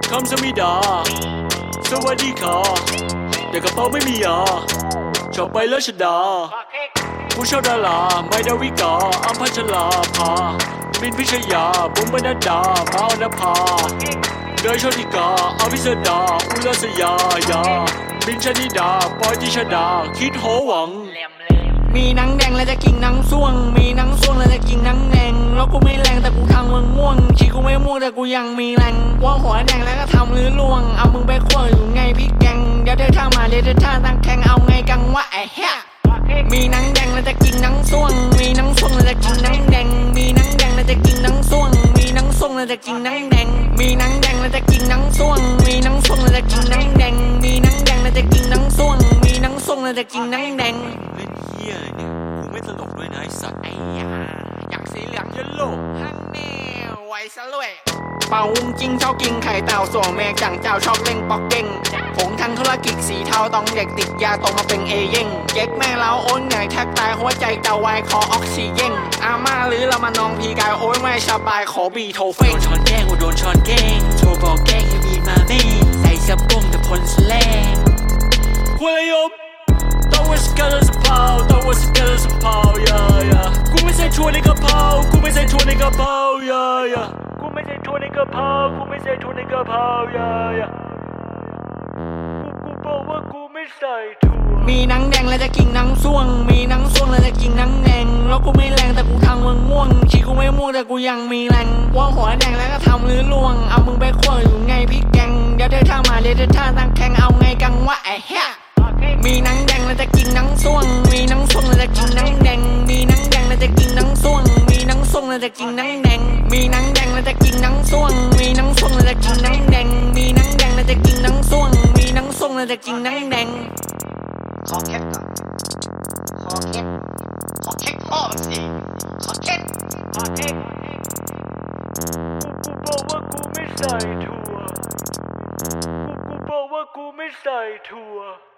คำสมิดาสวัสดีค่ะแต่กระเป๋าไม่มียาชอบไปแล้วชดาผู้ชอบดาราไม่ดาวิกาอัมพัชราภามินพิชยาบุ๋มบรรณดามาอนภาเดยโชติกาอภิสดาอุลสยายาบินชนิดาปอยติชดาคิดโหวังมีหนังแดงแล้วจะกินหนังส่วงมีหนังส่วงแล้วจะกินหนังแดงแล้วกูไม่แรงแต่กูทำมึงม่วงชีกูไม่ม่วงแต่กูยังมีแรงว่าหัวแดงแล้วก็ทำหรือล่วงเอามึงไปขั้วอยู่ไงพี่แกงเดี๋ยวเธอท่ามาเดี๋ยวเธอท่าตั้งแข่งเอาไงกังวะไอ้เหี้ยมีหนังแดงแล้วจะกินหนังส่วงมีหนังส่วงแล้วจะกินหนังแดงมีหนังแดงแล้วจะกินหนังส่วงมีหนังส่วงแล้วจะกินหนังแดงมีหนังแดงแล้วจะกินหนังส่วงมีหนังส่วงแล้วจะกินหนังแดงมีหนังแดงแล้วจะกินหนังส่วงมีหนังส่วงแล้วจะกินหนังแดงเล่นเหี้ยอะไรเนี่ยกูไม่ตลกด้วยนะไอ้สัตว์ไอ้ยาอยากสีเหลืองเยลโล่ฮันแน่ไว้ซะเลยเป่าวุ้งจิ้งชอบกินไข่เต่าส่วนแม่จังเจ้าชอบเล่งปอกเด้งผงทางธุรกิจสีเทาต้องเด็กติดยาโตมาเป็นเอเย่งเจ๊กแม่เล้าโอนใหญ่แทกตายหัวใจเต่าวายคอออกซิเจนอาม่าหรือเรามานองพีกายโอ้ยไม่สบายขอบีโทเฟโดนช้อนแกล้งโดนช้อนแกล้งโทรบอกแกล้งให้บีมาแม่ใส่สะบงแต่พลสแลงคุยยบต้องว่าสกัดสะเพาต้องว่าสกัดสะเพายายากูไม่ใส่ถั่วในกระเพรากูไม่ใส่ถั่วในกระเพรายายากูไม่ใส่ถั่วในกระเพรากูไม่ใส่ถั่วในกระเพรายายากูบอกว่ากูไม่ใส่ถั่วมีหนังแดงแล้วจะกินหนังส่วงมีหนังส่วงแล้วจะกินหนังแดงแล้วกูไม่แรงแต่กูทำมึงม่วงชีกูไม่ม่วงแต่กูยังมีแรงว่าหัวแดงแล้วก็ทำหรือล่วงเอามึงไปขั้วอยู่ไงพี่แกงเดี๋ยวเธอท่ามาเดี๋ยวเธอท่าตั้งแข่งเอาไงกังวะไอ้เหี้ยมีหนังแดงแล้วจะกินหนังส่วงมีหนังส่วงแล้วจะกินหนังแดงมีหนังแดงแล้วจะกินหนังส่วงมีหนังส่วงแล้วจะกินหนังแดงมีหนังแดงแล้วจะกินหนังส่วงมีหนังส่วงแล้วจะกินหนังแดงมีหนังแดงแล้วจะกินหนังส่วงมีหนังส่วงแล้วจะกินหนังแดงขอเคล็ดก่อนขอเคล็ดพ่อมันสิขอเคล็ดกูบอกว่ากูไม่ใส่ถั่วกูบอกว่ากูไม่ใส่ถั่ว